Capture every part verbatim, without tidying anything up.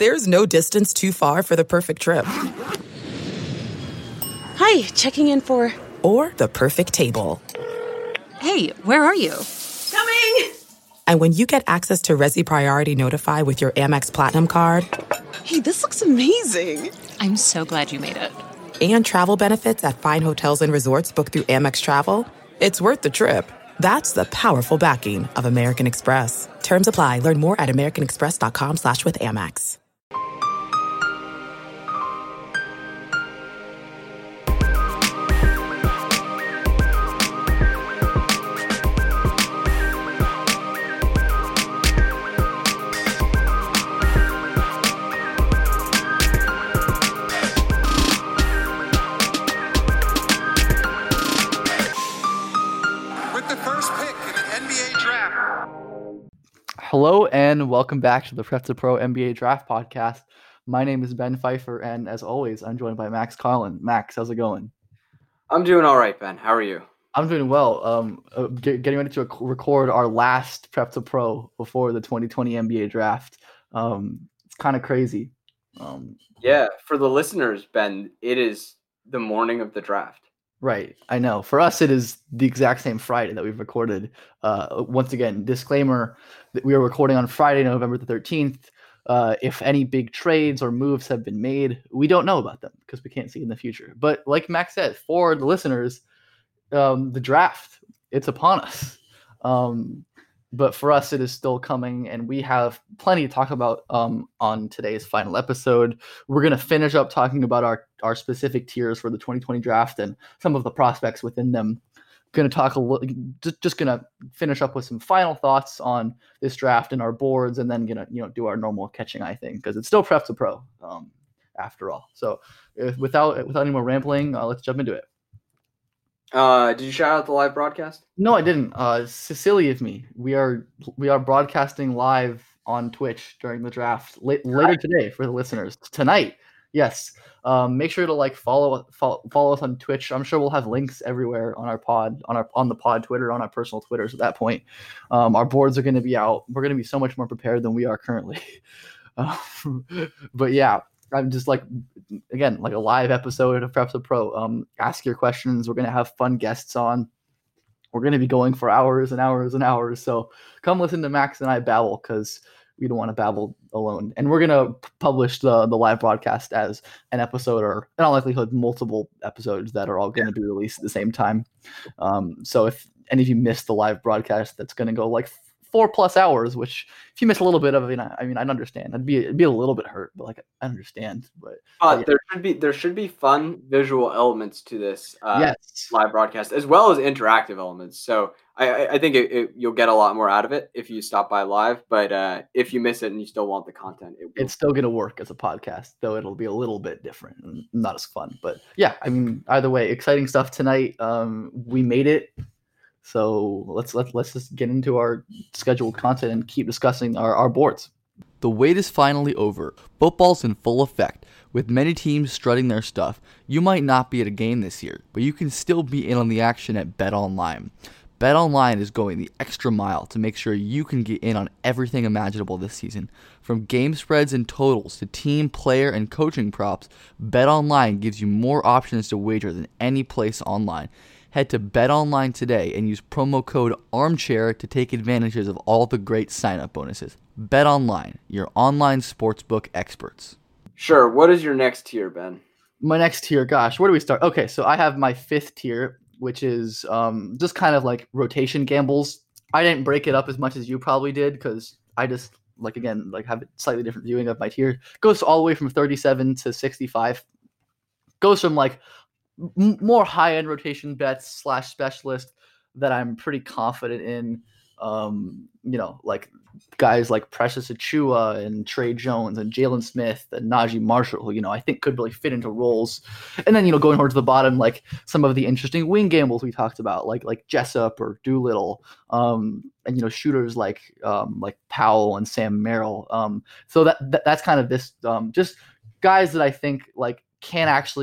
There's no distance too far for the perfect trip. Hi, checking in for... Or the perfect table. Hey, where are you? Coming! And when you get access to Resi Priority Notify with your Amex Platinum card... Hey, this looks amazing. I'm so glad you made it. And travel benefits at fine hotels and resorts booked through Amex Travel, it's worth the trip. That's the powerful backing of American Express. Terms apply. Learn more at americanexpress.com slash with Amex. Hello and welcome back to the Prep to Pro N B A Draft Podcast. My name is Ben Pfeiffer, and as always, I'm joined by Max Collin. Max, how's it going? I'm doing all right, Ben. How are you? I'm doing well. Um, uh, get, getting ready to rec- record our last Prep to Pro before the twenty twenty N B A Draft. Um, it's kind of crazy. Um, yeah, for the listeners, Ben, it is the morning of the draft. Right. I know. For us, it is the exact same Friday that we've recorded. Uh, once again, disclaimer that we are recording on Friday, November the thirteenth. Uh, if any big trades or moves have been made, we don't know about them because we can't see in the future. But like Max said, for the listeners, um, the draft, it's upon us. Um, but for us, it is still coming, and we have plenty to talk about um, on today's final episode. We're going to finish up talking about our, our specific tiers for the twenty twenty draft and some of the prospects within them. Going to talk a little, just, just going to finish up with some final thoughts on this draft and our boards, and then going to you know do our normal catching eye thing because it's still Prep to Pro um, after all. So if, without without any more rambling, uh, let's jump into it. Uh, did you shout out the live broadcast? No, I didn't. Uh, silly of me. We are we are broadcasting live on Twitch during the draft la- later today for the listeners. Tonight, yes. Um, make sure to like follow, follow follow us on Twitch. I'm sure we'll have links everywhere on our pod, on our on the pod Twitter, on our personal Twitters. At that point, um, our boards are going to be out. We're going to be so much more prepared than we are currently. Uh, but yeah. I'm just like, again, like a live episode of Prep to Pro. Um, ask your questions. We're going to have fun guests on. We're going to be going for hours and hours and hours. So come listen to Max and I babble because we don't want to babble alone. And we're going to publish the, the live broadcast as an episode or in all likelihood, multiple episodes that are all going to be released at the same time. Um, so if any of you missed the live broadcast, that's going to go like four plus hours, which if you miss a little bit of it, I mean, I'd understand. I'd be, it'd be a little bit hurt, but like, I understand. But, uh, but yeah. there should be, there should be fun visual elements to this uh, yes. live broadcast, as well as interactive elements. So I, I think it, it, you'll get a lot more out of it if you stop by live, but uh, if you miss it and you still want the content, it will. It's still going to work as a podcast, though it'll be a little bit different and not as fun, but yeah, I mean, either way, exciting stuff tonight. Um, we made it. So let's let's let's just get into our scheduled content and keep discussing our, our boards. The wait is finally over. Football's in full effect. With many teams strutting their stuff, you might not be at a game this year, but you can still be in on the action at BetOnline. BetOnline is going the extra mile to make sure you can get in on everything imaginable this season. From game spreads and totals to team, player, and coaching props, BetOnline gives you more options to wager than any place online. Head to BetOnline today and use promo code ARMCHAIR to take advantages of all the great sign-up bonuses. BetOnline, your online sportsbook experts. Sure. What is your next tier, Ben? My next tier, gosh, where do we start? Okay, so I have my fifth tier, which is um, just kind of like rotation gambles. I didn't break it up as much as you probably did because I just, like, again, like have a slightly different viewing of my tier. Goes all the way from thirty-seven to sixty-five. Goes from like m- more high-end rotation bets slash specialist that I'm pretty confident in. Um, you know, like guys like Precious Achiuwa and Trey Jones and Jalen Smith and Najee Marshall, who, you know, I think could really fit into roles. And then, you know, going over to the bottom, like some of the interesting wing gambles we talked about, like like Jessup or Doolittle, um, and, you know, shooters like um, like Powell and Sam Merrill. Um, so that, that that's kind of this, um, just guys that I think like can actually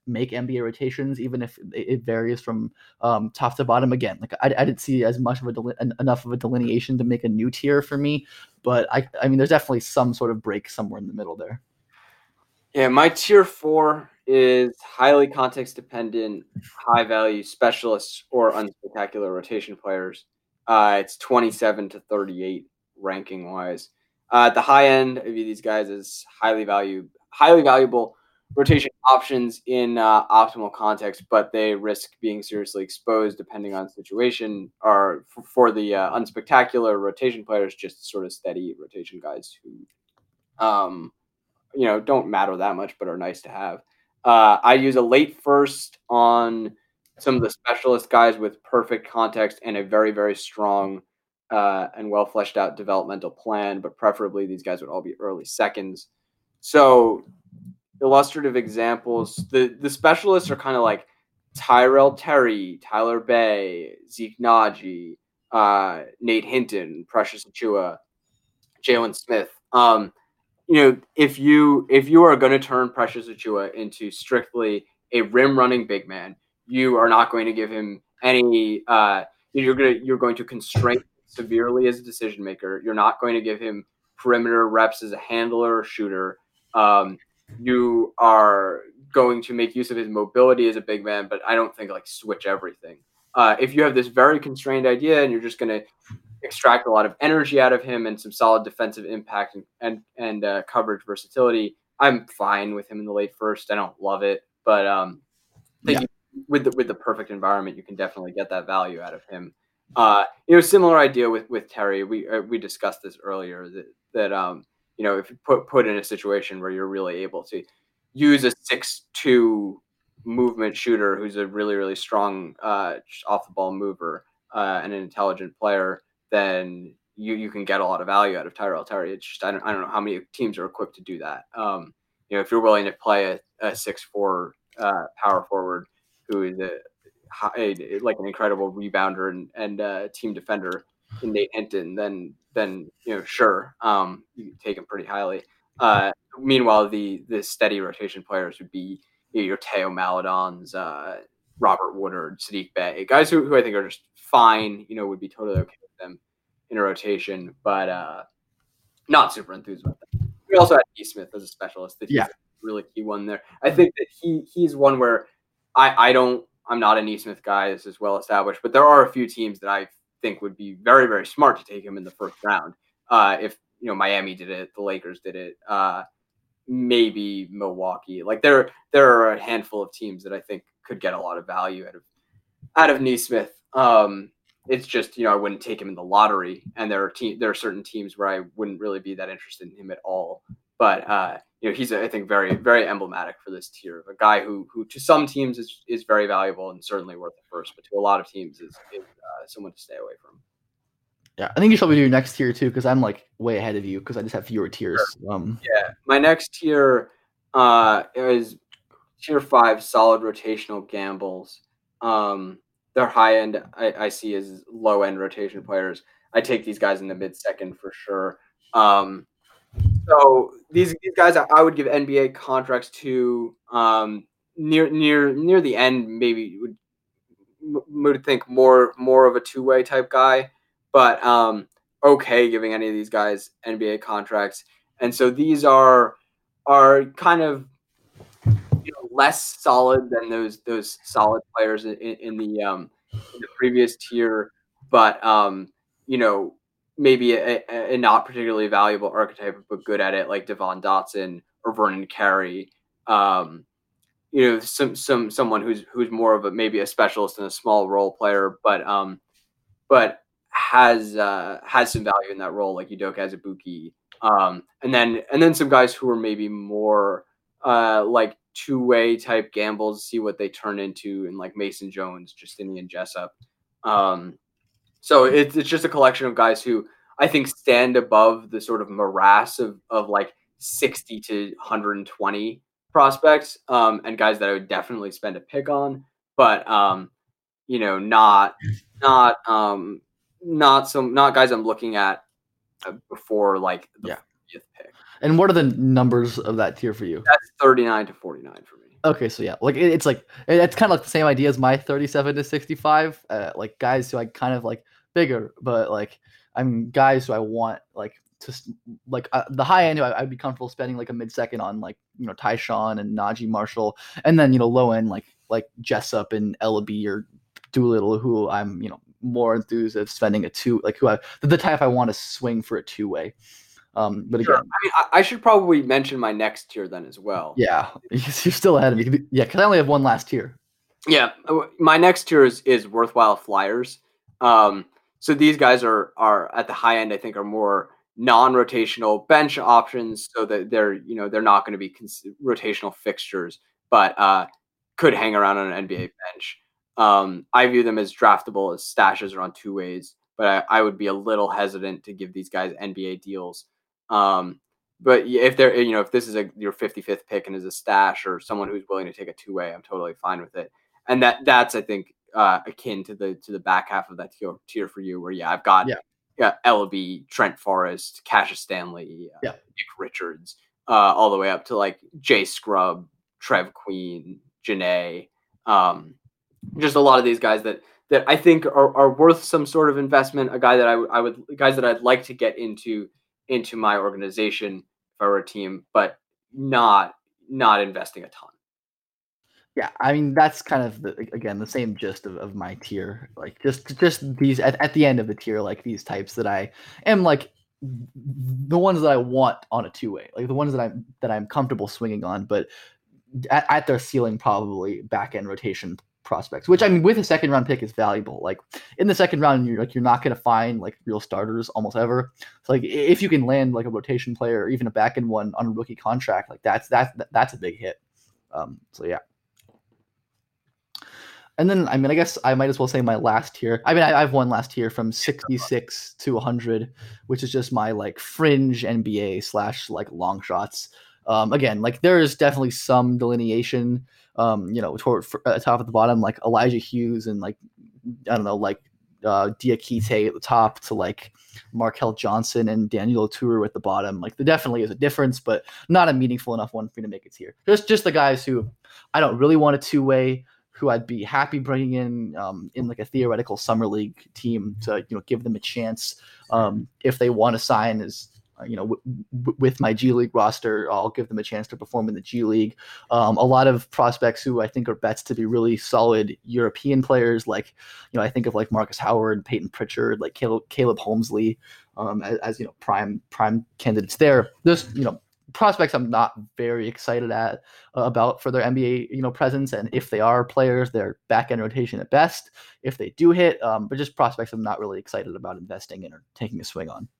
make N B A rotations, even if it, it varies from um, top to bottom. Again, like I, I didn't see as much of a deli- enough of a delineation to make a new tier for me, but I I mean, there's definitely some sort of break somewhere in the middle there. Yeah, my tier four is highly context dependent, high value specialists or unspectacular rotation players. Uh, it's twenty-seven to thirty-eight ranking wise. Uh, at the high end, I view these guys as highly valued, highly valuable rotation options in uh, optimal context, but they risk being seriously exposed depending on situation. Or for, for the uh, unspectacular rotation players, just sort of steady rotation guys who, um, you know, don't matter that much, but are nice to have. Uh, I use a late first on some of the specialist guys with perfect context and a very, very strong uh, and well fleshed out developmental plan, but preferably these guys would all be early seconds. So illustrative examples, the, the specialists are kind of like Tyrell Terry, Tyler Bay, Zeke Naji, uh, Nate Hinton, Precious Achiuwa, Jalen Smith. Um, you know, if you if you are going to turn Precious Achiuwa into strictly a rim running big man, you are not going to give him any. Uh, you're going to you're going to constrain severely as a decision maker. You're not going to give him perimeter reps as a handler or shooter. Um, you are going to make use of his mobility as a big man, but I don't think like switch everything. Uh, if you have this very constrained idea and you're just going to extract a lot of energy out of him and some solid defensive impact and and, and uh, coverage versatility, I'm fine with him in the late first. I don't love it, but um, I think yeah. with the with the perfect environment, you can definitely get that value out of him. Uh, you know, similar idea with with Terry. We uh, we discussed this earlier that that um, you know, if you put put in a situation where you're really able to use a six two movement shooter who's a really really strong uh, off the ball mover uh, and an intelligent player, then you you can get a lot of value out of Tyrell Terry. It's just I don't I don't know how many teams are equipped to do that. Um, you know, if you're willing to play a, a six four uh, power forward who is a, a like an incredible rebounder and and uh, team defender in Nate Hinton, then then you know sure um, you take him pretty highly. Uh, meanwhile, the the steady rotation players would be you know, your Teo Maladons, uh, Robert Woodard, Sadiq Bey, guys who, who I think are just fine. You know, would be totally okay with them in a rotation, but uh, not super enthused about that. We also had Nesmith as a specialist. That he's yeah. a really key one there. I think that he he's one where I, I don't I'm not a Nesmith guy. This is well established, but there are a few teams that I think would be very very smart to take him in the first round. Uh, if you know Miami did it, the Lakers did it, uh, maybe Milwaukee. Like there there are a handful of teams that I think could get a lot of value out of out of Nesmith. Um, It's just, you know, I wouldn't take him in the lottery, and there are te- there are certain teams where I wouldn't really be that interested in him at all. But uh, you know, he's I think very very emblematic for this tier of a guy who who to some teams is, is very valuable and certainly worth the first, but to a lot of teams is, is uh, someone to stay away from. Yeah, I think you should probably do next tier too, because I'm like way ahead of you because I just have fewer tiers. Sure. Um, yeah, my next tier uh, is tier five, solid rotational gambles. Um, Their high end I, I see as low end rotation players. I take these guys in the mid second for sure. Um, so these these guys I, I would give N B A contracts to um, near near near the end. Maybe would would think more more of a two way type guy, but um, okay giving any of these guys N B A contracts. And so these are are kind of you know, less solid than those those solid players in, in the um, in the previous tier, but um, you know maybe a, a, a not particularly valuable archetype, but good at it, like Devon Dotson or Vernon Carey. Um, you know, some some someone who's who's more of a maybe a specialist and a small role player, but um, but has uh, has some value in that role, like Udoka Azubuike. Um, and then and then some guys who are maybe more uh, like two-way type gambles, see what they turn into, in like Mason Jones, Justinian Jessup. Um, so it's it's just a collection of guys who I think stand above the sort of morass of of like sixty to one hundred twenty prospects, um, and guys that I would definitely spend a pick on, but um, you know, not not um, not some not guys I'm looking at before like the yeah. fiftieth pick. And what are the numbers of that tier for you? That's thirty-nine to forty-nine for me. Okay, so yeah, like it, it's like it, it's kind of like the same idea as my thirty-seven to sixty-five. Uh, like guys who I kind of like bigger, but like I'm guys who I want like to s- like uh, the high end. I, I'd be comfortable spending like a mid second on like you know Tyshawn and Najee Marshall, and then you know low end like like Jessup and Ellaby or Doolittle, who I'm you know more enthused of spending a two like who I the type I want to swing for a two way. Um, but Sure. again, I mean, I, I should probably mention my next tier then as well. yeah, you're still ahead of me. Yeah, because I only have one last tier. Yeah, uh, my next tier is, is worthwhile flyers. Um, so these guys are are at the high end. I think are more non-rotational bench options, so that they're you know they're not going to be cons- rotational fixtures, but uh, could hang around on an N B A bench. Um, I view them as draftable as stashes or on two ways, but I, I would be a little hesitant to give these guys N B A deals. Um, but if they're you know if this is a your fifty-fifth pick and is a stash or someone who's willing to take a two way, I'm totally fine with it. And that that's I think uh, akin to the to the back half of that tier, tier for you, where yeah, I've got Yeah. yeah Ellaby, Trent Forrest, Cassius Stanley, uh, Yeah. Nick Richards, uh, all the way up to like Jay Scrub, Trev Queen, Janae, um, just a lot of these guys that that I think are, are worth some sort of investment. A guy that I, w- I would guys that I'd like to get into into my organization if I were a team, but not not investing a ton. Yeah, I mean that's kind of the, again the same gist of, of my tier. Like just just these at, at the end of the tier, like these types that I am like the ones that I want on a two way, like the ones that I'm that I'm comfortable swinging on, but at, at their ceiling probably back end rotation prospects. Which I mean, with a second round pick is valuable. Like in the second round, you're like you're not going to find like real starters almost ever. So like if you can land like a rotation player or even a back end one on a rookie contract, like that's that's that's a big hit. Um, so yeah. And then, I mean, I guess I might as well say my last tier. I mean, I, I have one last tier from sixty-six to one hundred, which is just my like fringe N B A slash like long shots. Um, again, like there is definitely some delineation, um, you know, toward for, uh, top at the bottom, like Elijah Hughes and like I don't know, like uh, Diakite at the top to like Markel Johnson and Daniel Tour at the bottom. Like there definitely is a difference, but not a meaningful enough one for me to make it here. Just just the guys who I don't really want a two way. Who I'd be happy bringing in um, in like a theoretical summer league team to you know give them a chance um, if they want to sign as uh, you know w- w- with my G League roster. I'll give them a chance to perform in the G League. Um, a lot of prospects who I think are bets to be really solid European players, like you know I think of like Marcus Howard, Peyton Pritchard, like Caleb, Caleb Holmesley um, as, as you know prime prime candidates there. There's you know. Prospects I'm not very excited at uh, about for their N B A you know presence, and if they are players, they're back end rotation at best. If they do hit, um, but just prospects I'm not really excited about investing in or taking a swing on.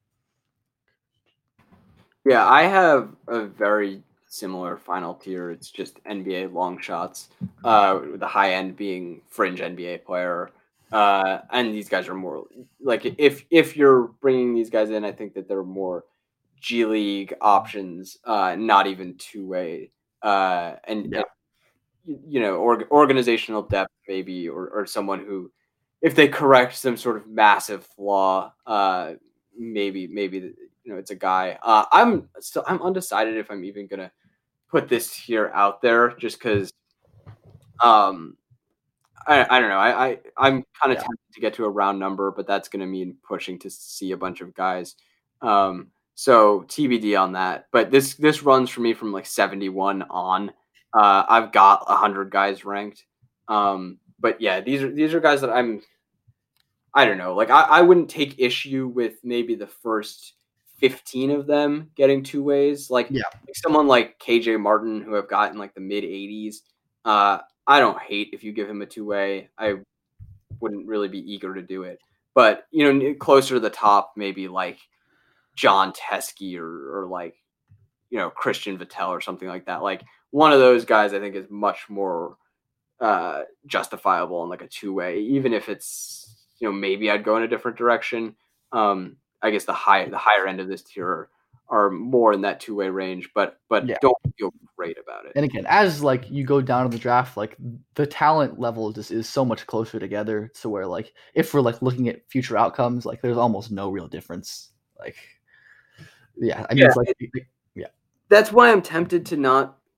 Yeah, I have a very similar final tier. It's just N B A long shots, uh, with the high end being fringe N B A player. Uh, and these guys are more like if if you're bringing these guys in, I think that they're more G League options, uh, not even two way, uh, and, Yeah. and you know, or, organizational depth maybe, or or someone who, if they correct some sort of massive flaw, uh, maybe maybe you know it's a guy. Uh, I'm still I'm undecided if I'm even gonna put this here out there, just because. Um, I, I don't know. I, I I'm kind of Yeah. tempted to get to a round number, but that's going to mean pushing to see a bunch of guys. Um, so T B D on that. But this this runs for me from like seventy-one on. Uh, I've got one hundred guys ranked. Um, but yeah, these are these are guys that I'm. I don't know. Like I, I wouldn't take issue with maybe the first fifteen of them getting two ways. Like, Yeah. like someone like K J Martin, who I've got in like the mid eighties. Uh, I don't hate if you give him a two way. I wouldn't really be eager to do it. But, you know, closer to the top, maybe like John Teskey or, or like, you know, Christian Vettel or something like that. Like one of those guys I think is much more uh, justifiable in like a two way, even if it's, you know, maybe I'd go in a different direction. Um, I guess the high, the higher end of this tier are more in that two way range, but, but Yeah. don't feel great about it. And again, as like you go down to the draft, like the talent level just is so much closer together to where like if we're like looking at future outcomes, like there's almost no real difference. Like, yeah, I mean, Yeah, it's like, it- yeah, That's why I'm tempted to not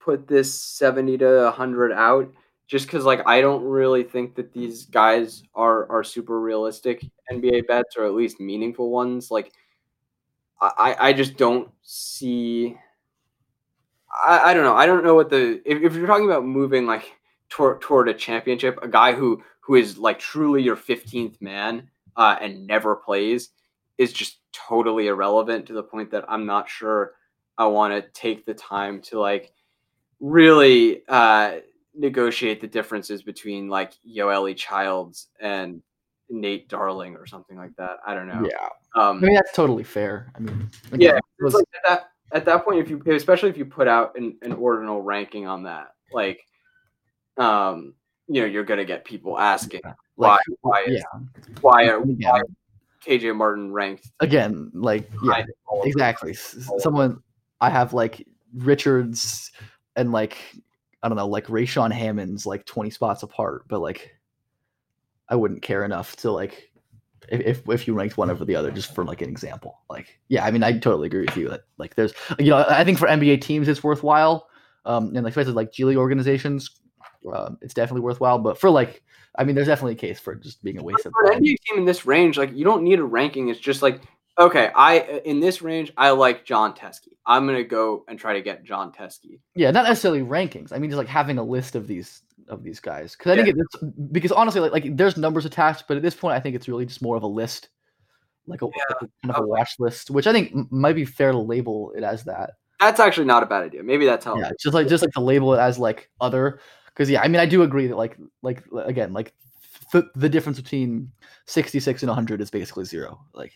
put this seventy to one hundred out just because, like, I don't really think that these guys are are super realistic N B A bets, or at least meaningful ones. Like, I, I just don't see. I, I don't know. I don't know what the if, if you're talking about moving like toward toward a championship, a guy who who is like truly your fifteenth man uh, and never plays is just totally irrelevant to the point that I'm not sure I want to take the time to like really uh, negotiate the differences between like Yoeli Childs and Nate Darling or something like that. I don't know. Yeah. Um, I mean, that's totally fair. I mean, again, yeah, it was- it's like at that at that point, if you especially if you put out an, an ordinal ranking on that, like, um, you know, you're gonna get people asking why like, why is yeah. why are Again, why K J Martin ranked again, like, yeah, behind all of exactly. them? S- Someone I have like Richards and like I don't know, like Rayshawn Hammond's like twenty spots apart, but like I wouldn't care enough to like if, if if you ranked one over the other just for like an example. Like, yeah, I mean, I totally agree with you that like there's you know I think for N B A teams it's worthwhile, um, and like especially like G League organizations, um, it's definitely worthwhile. But for like, I mean, there's definitely a case for just being a waste of For an time. N B A team in this range, like you don't need a ranking. It's just like, okay, I in this range I like John Teskey. I'm gonna go and try to get John Teskey. Yeah, not necessarily rankings. I mean, just like having a list of these of these guys, because I think Yeah. it's because honestly, like, like there's numbers attached, but at this point, I think it's really just more of a list, like a, like a kind of a okay. watch list, which I think m- might be fair to label it as that. That's actually not a bad idea. Maybe that's how. Yeah, just like just like to label it as like other, because yeah, I mean, I do agree that like like again, like th- the difference between sixty-six and one hundred is basically zero. Like,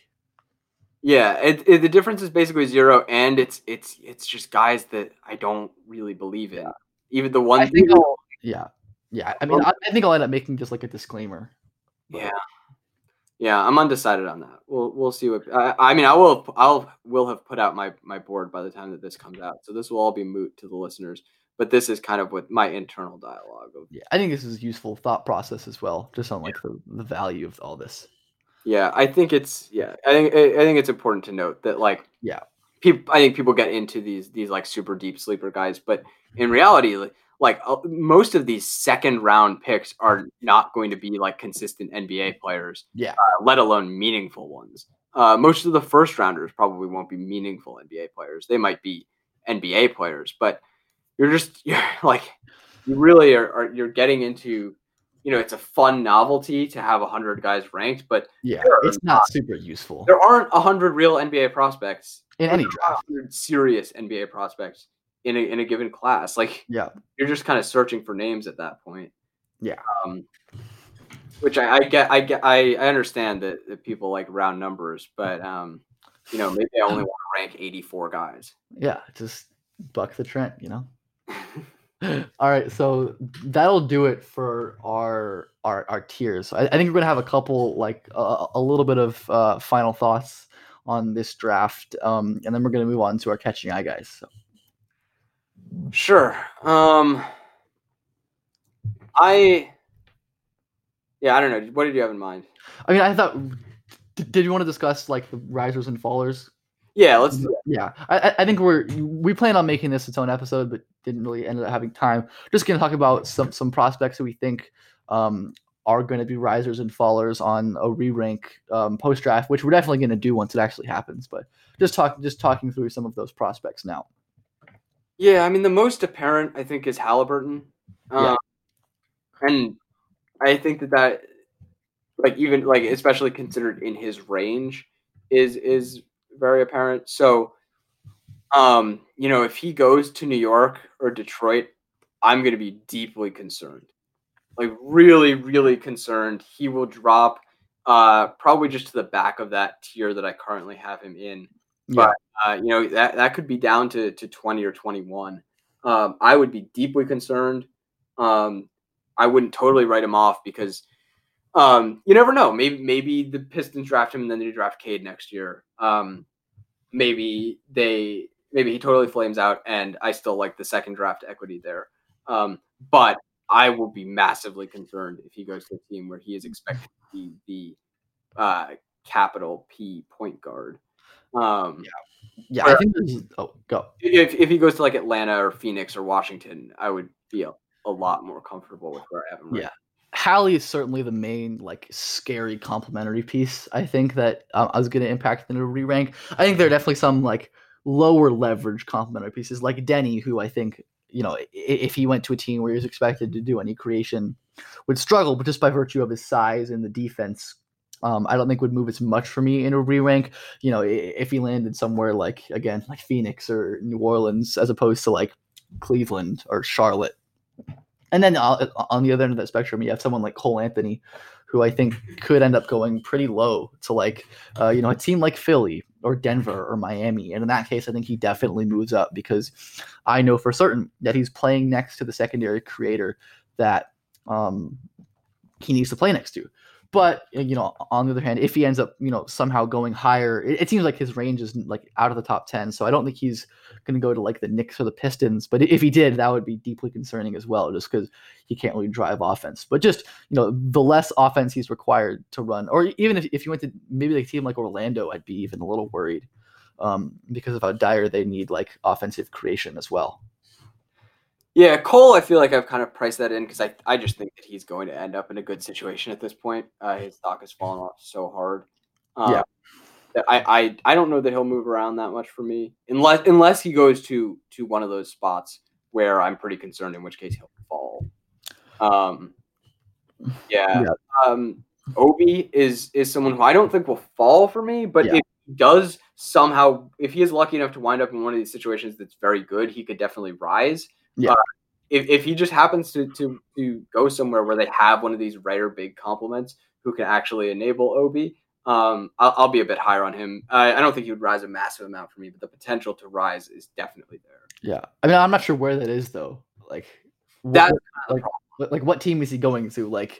Yeah, it, it, the difference is basically zero, and it's it's it's just guys that I don't really believe in. Even the I ones. think I'll, yeah, yeah. I mean, I, I think I'll end up making just like a disclaimer. but- Yeah, yeah, I'm undecided on that. We'll we'll see what. I, I mean, I will I'll will have put out my my board by the time that this comes out, so this will all be moot to the listeners. But this is kind of what my internal dialogue of. Yeah, I think this is a useful thought process as well, just on like the, the value of all this. Yeah, I think it's yeah. I think I think it's important to note that like Yeah. people. I think people get into these these like super deep sleeper guys, but in reality, like, like uh, most of these second round picks are not going to be like consistent N B A players, Yeah. uh, let alone meaningful ones. Uh, most of the first rounders probably won't be meaningful N B A players. They might be N B A players, but you're just you're like you really are, are you're getting into. You know, it's a fun novelty to have one hundred guys ranked, but Yeah, Sure, it's not super useful there aren't one hundred real N B A prospects in any There are draft. one hundred serious N B A prospects in a, in a given class. Like, Yeah. you're just kind of searching for names at that point. Yeah. Um, which I, I get, I get, I, I understand that, that people like round numbers, but um, you know, maybe I only want to rank eighty-four guys. Yeah, just buck the trend, you know. All right, so that'll do it for our our, our tiers. I, I think we're gonna have a couple like uh, a little bit of uh, final thoughts on this draft, um, and then we're gonna move on to our catching eye guys. So. Sure. Um, I, yeah, I don't know. What did you have in mind? I mean, I thought, d- did you want to discuss like the risers and fallers? Yeah, let's do Yeah, I, I- I think we're we plan on making this its own episode, but didn't really end up having time. Just gonna talk about some some prospects that we think um, are going to be risers and fallers on a re-rank um, post draft, which we're definitely going to do once it actually happens. But just talk just talking through some of those prospects now. Yeah, I mean, the most apparent, I think, is Halliburton. Yeah. Um, and I think that that, like, even, like, especially considered in his range, is is very apparent. So, um, you know, if he goes to New York or Detroit, I'm going to be deeply concerned. Like, really, really concerned. He will drop uh, probably just to the back of that tier that I currently have him in. Yeah, But, uh, you know, that, that could be down to, to twenty or twenty-one. Um, I would be deeply concerned. Um, I wouldn't totally write him off because um, you never know. Maybe maybe the Pistons draft him and then they draft Cade next year. Um, maybe they maybe he totally flames out and I still like the second draft equity there. Um, but I will be massively concerned if he goes to a team where he is expected to be the uh, capital P point guard. Um, yeah, yeah. I think there's, oh, go. If if he goes to like Atlanta or Phoenix or Washington, I would feel a lot more comfortable with where I have him. Right. Yeah, Hallie is certainly the main like scary complementary piece. I think that um, I was going to impact in a re-rank. I think there are definitely some like lower leverage complementary pieces like Denny, who I think, you know, if he went to a team where he was expected to do any creation, would struggle, but just by virtue of his size and the defense, um, I don't think would move as much for me in a re-rank. You know, if he landed somewhere like, again, like Phoenix or New Orleans, as opposed to like Cleveland or Charlotte. And then uh, on the other end of that spectrum, you have someone like Cole Anthony, who I think could end up going pretty low to like, uh, you know, a team like Philly or Denver or Miami. And in that case, I think he definitely moves up because I know for certain that he's playing next to the secondary creator that um, he needs to play next to. But, you know, on the other hand, if he ends up, you know, somehow going higher, it, it seems like his range is like out of the top ten. So I don't think he's going to go to like the Knicks or the Pistons. But if he did, that would be deeply concerning as well, just because he can't really drive offense. But just, you know, the less offense he's required to run, or even if, if you went to maybe like a team like Orlando, I'd be even a little worried um, because of how dire they need like offensive creation as well. Yeah, Cole, I feel like I've kind of priced that in because I, I just think that he's going to end up in a good situation at this point. Uh, his stock has fallen off so hard. Um, yeah. That I, I I don't know that he'll move around that much for me unless unless he goes to to one of those spots where I'm pretty concerned, in which case he'll fall. Um, yeah. yeah. Um, Obi is is someone who I don't think will fall for me, but yeah. if he does somehow, if he is lucky enough to wind up in one of these situations that's very good, he could definitely rise. Yeah. Uh, if, if he just happens to, to to go somewhere where they have one of these rare big compliments who can actually enable Obi, um, I'll, I'll be a bit higher on him. I, I don't think he would rise a massive amount for me, but the potential to rise is definitely there. Yeah, I mean, I'm not sure where that is though. Like, that what, like, like what team is he going to? Like,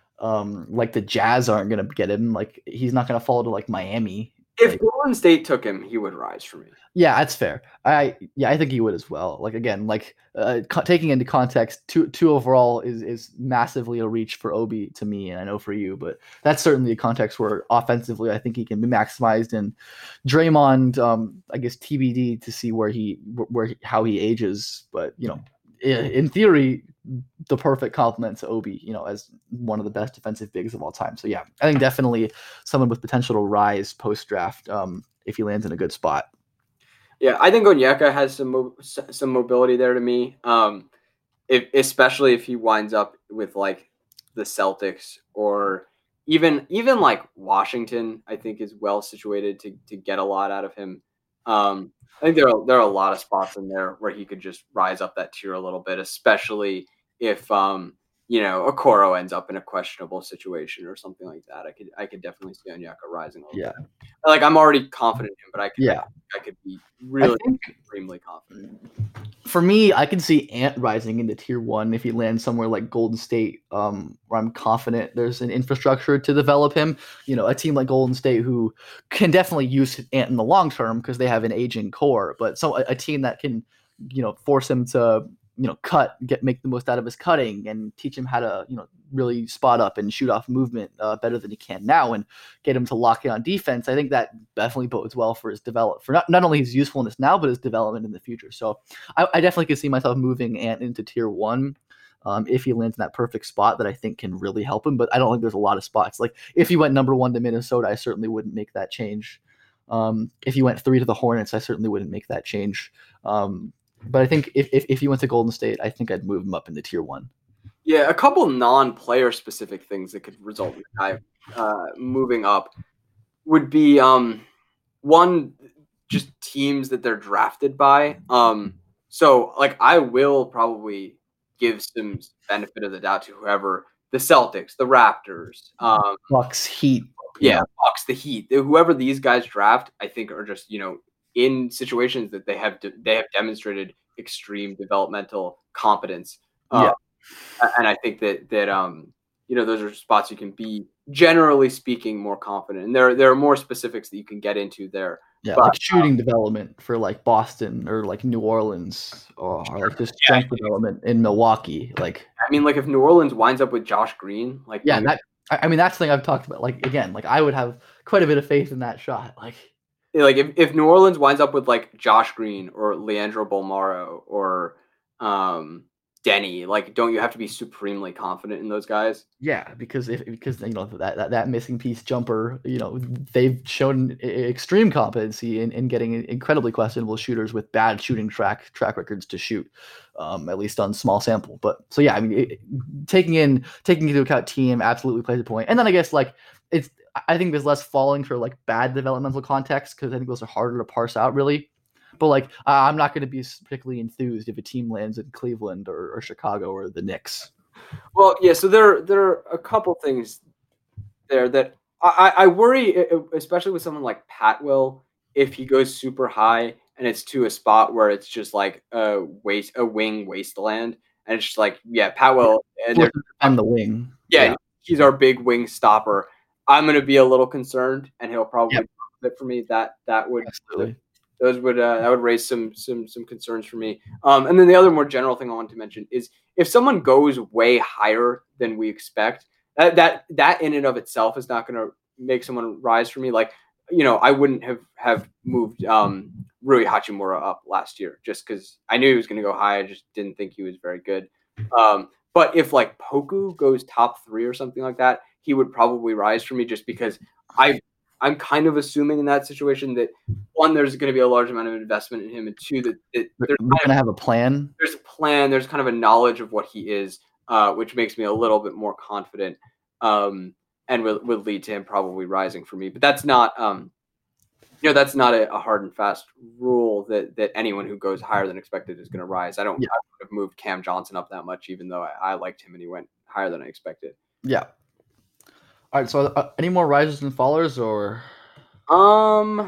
um, like the Jazz aren't going to get him. Like, he's not going to fall to like Miami. If like, Golden State took him, he would rise for me. Yeah, that's fair. I yeah, I think he would as well. Like again, like uh, co- taking into context, two two overall is is massively a reach for Obi to me, and I know for you, but that's certainly a context where offensively, I think he can be maximized. And Draymond, um, I guess T B D to see where he where he, how he ages, but you know, in, in theory, the perfect complement to Obi, you know, as one of the best defensive bigs of all time. So yeah, I think definitely someone with potential to rise post draft um, if he lands in a good spot. Yeah, I think Onyeka has some mo- some mobility there to me, um, if, especially if he winds up with like the Celtics or even even like Washington. I think is well situated to to get a lot out of him. Um, I think there are there are a lot of spots in there where he could just rise up that tier a little bit, especially if um, you know Okoro ends up in a questionable situation or something like that. I could I could definitely see Onyeka rising a little yeah. bit. Like I'm already confident in him, but I could yeah. I, I could be really think, extremely confident. For me, I can see Ant rising into tier one if he lands somewhere like Golden State, um, where I'm confident there's an infrastructure to develop him. You know, a team like Golden State who can definitely use Ant in the long term because they have an aging core, but so a, a team that can, you know, force him to, you know, cut, get make the most out of his cutting and teach him how to, you know, really spot up and shoot off movement uh, better than he can now and get him to lock in on defense. I think that definitely bodes well for his develop for not, not only his usefulness now, but his development in the future. So I, I definitely could see myself moving Ant into tier one um, if he lands in that perfect spot that I think can really help him. But I don't think there's a lot of spots. Like if he went number one to Minnesota, I certainly wouldn't make that change. Um, if he went three to the Hornets, I certainly wouldn't make that change. Um, But I think if, if if he went to Golden State, I think I'd move him up into tier one. Yeah, a couple non-player specific things that could result in guy uh, moving up would be um, one, just teams that they're drafted by. Um, so, like, I will probably give some benefit of the doubt to whoever the Celtics, the Raptors, um, Bucks, Heat, yeah, Bucks, the Heat, whoever these guys draft, I think are just you know. in situations that they have de- they have demonstrated extreme developmental competence. Uh, yeah. And I think that that um you know those are spots you can be generally speaking more confident. And there there are more specifics that you can get into there. Yeah, but, like shooting um, development for like Boston or like New Orleans or, or like just yeah, strength development in Milwaukee. Like I mean, like if New Orleans winds up with Josh Green, like yeah, that I mean that's the thing I've talked about. Like again, like I would have quite a bit of faith in that shot. Like like if, if New Orleans winds up with like Josh Green or Leandro Bolmaro or um, Denny, like don't you have to be supremely confident in those guys? Yeah, because if because you know that, that that missing piece jumper, you know they've shown extreme competency in, in getting incredibly questionable shooters with bad shooting track track records to shoot, um, at least on small sample. But so yeah, I mean, it, taking in taking into account team absolutely plays a point, and then I guess like it's I think there's less falling for like bad developmental context because I think those are harder to parse out really. But like uh, I'm not going to be particularly enthused if a team lands in Cleveland or, or Chicago or the Knicks. Well, yeah. So there, there are a couple things there that I, I worry, especially with someone like Pat Will, if he goes super high and it's to a spot where it's just like a waste, a wing wasteland, and it's just like, yeah, Pat Will, and on the wing, yeah, yeah, he's our big wing stopper. I'm going to be a little concerned, and he'll probably yep. it for me. That that would absolutely. Those would uh, that would raise some some some concerns for me. Um, and then the other more general thing I wanted to mention is if someone goes way higher than we expect, that that that in and of itself is not going to make someone rise for me. Like you know, I wouldn't have have moved um, Rui Hachimura up last year just because I knew he was going to go high. I just didn't think he was very good. Um, but if like Poku goes top three or something like that, he would probably rise for me just because I. I'm kind of assuming in that situation that one, there's going to be a large amount of investment in him, and two, that, that there's going to have a plan. There's a plan. There's kind of a knowledge of what he is, uh, which makes me a little bit more confident, um, and would, would lead to him probably rising for me. But that's not, um, you know, that's not a, a hard and fast rule that that anyone who goes higher than expected is going to rise. I don't. Yeah. I would have moved Cam Johnson up that much, even though I, I liked him and he went higher than I expected. Yeah. All right, so uh, any more risers and fallers, or um,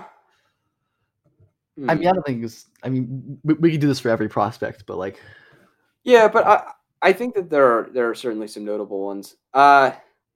hmm. I mean, I don't think it's. I mean, we, we could do this for every prospect, but like, yeah, but I I think that there are there are certainly some notable ones. Uh,